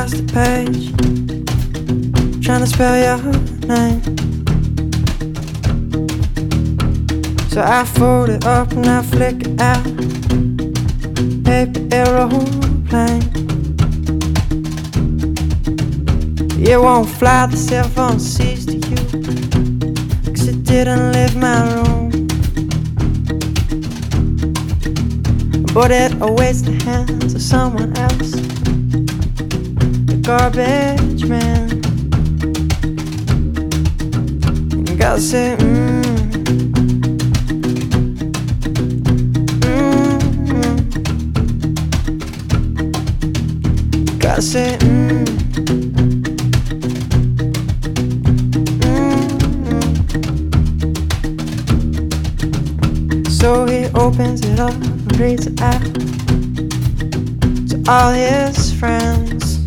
across the page, trying to spell your name. So I fold it up and I flick it out. Paper aeroplane. It won't fly, the cell phone sees to you, 'cause it didn't leave my room. But it awaits the hands of someone else, the garbage man. You gotta say, gotta say, So he opens it up and reads it out to all his friends.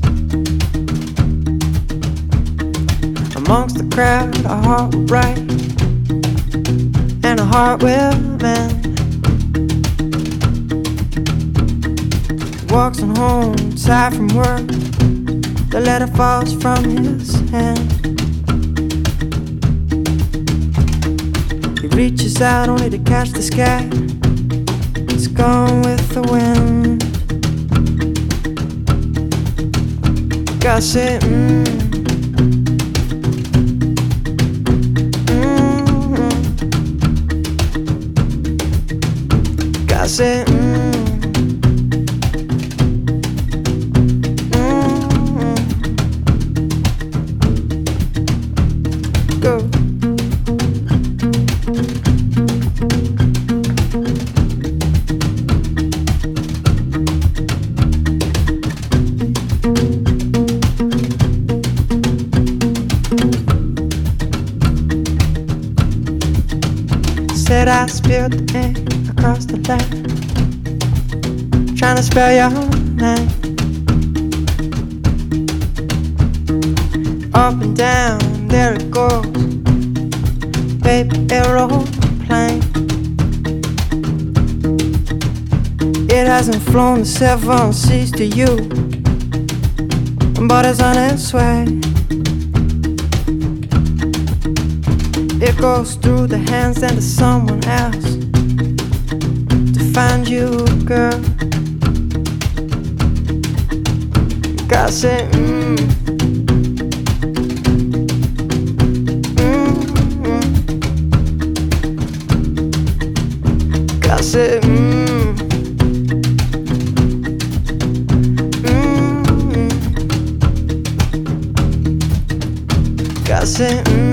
Amongst the crowd, a heart will break and a heart will mend. He walks on home, tired from work. The letter falls from his hand. He reaches out only to catch the sky. It's gone with the wind. Gotta say, gotta say, go. Said I spilled the ink across the land, trying to spell your name. Up and down, there it goes, paper aeroplane. It hasn't flown, the cell phone sees to you, but it's on its way. It goes through the hands and to someone else to find you, girl. You gotta say, gotta say, gotta say,